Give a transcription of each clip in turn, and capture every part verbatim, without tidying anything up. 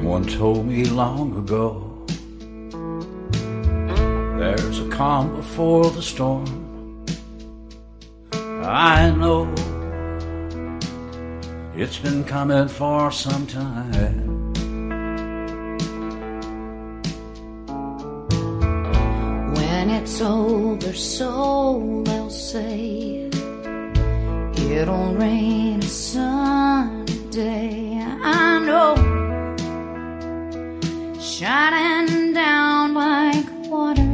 Someone told me long ago, there's a calm before the storm. I know it's been coming for some time. When it's over, so they'll say, it'll rain a sunny day. I know, shining down like water.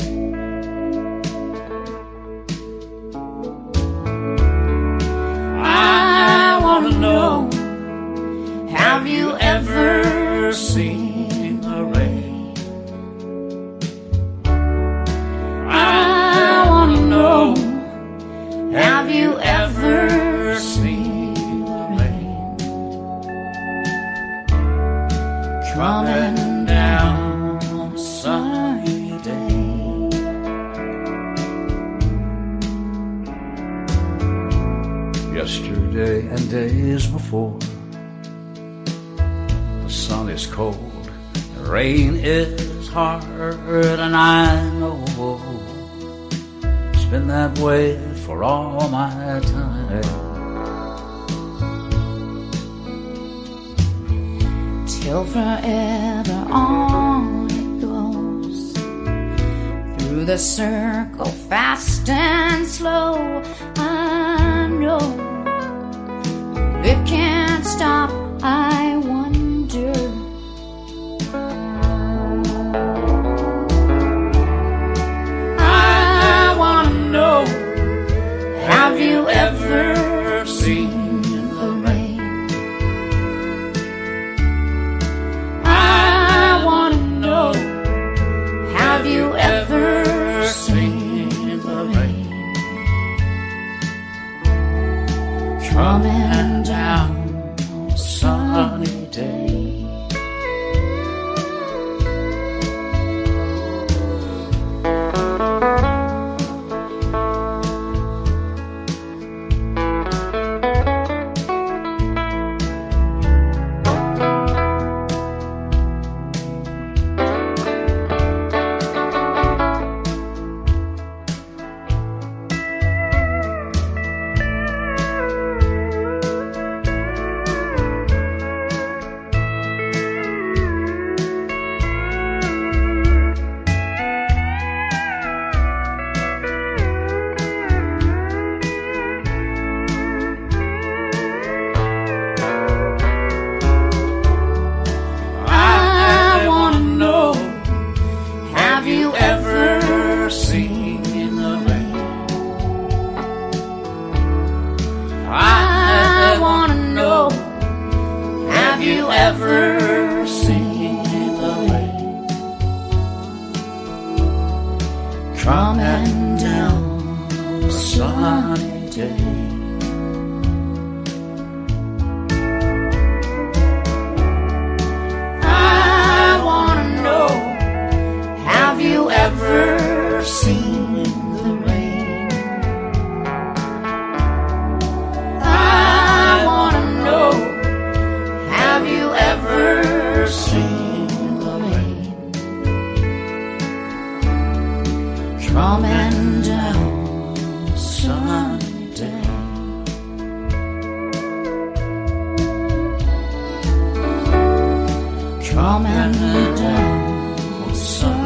I want to know, have you ever seen the rain? I want to know, have you ever seen the rain coming down on a sunny day? Yesterday and days before, the sun is cold, the rain is hard, and I know it's been that way for all my time. Till forever on it goes, through the circle fast and slow. I know it can't stop, I wonder. I want to know, have you ever seen the rain? I want to know, have you ever seen the rain coming down on a sunny day? Have you ever seen the rain? I want to know, have you ever seen the rain coming down on a sunny day? Have you ever seen the rain? I want to know, have you ever seen the rain coming down on a sunny day? Coming down on a sunny day.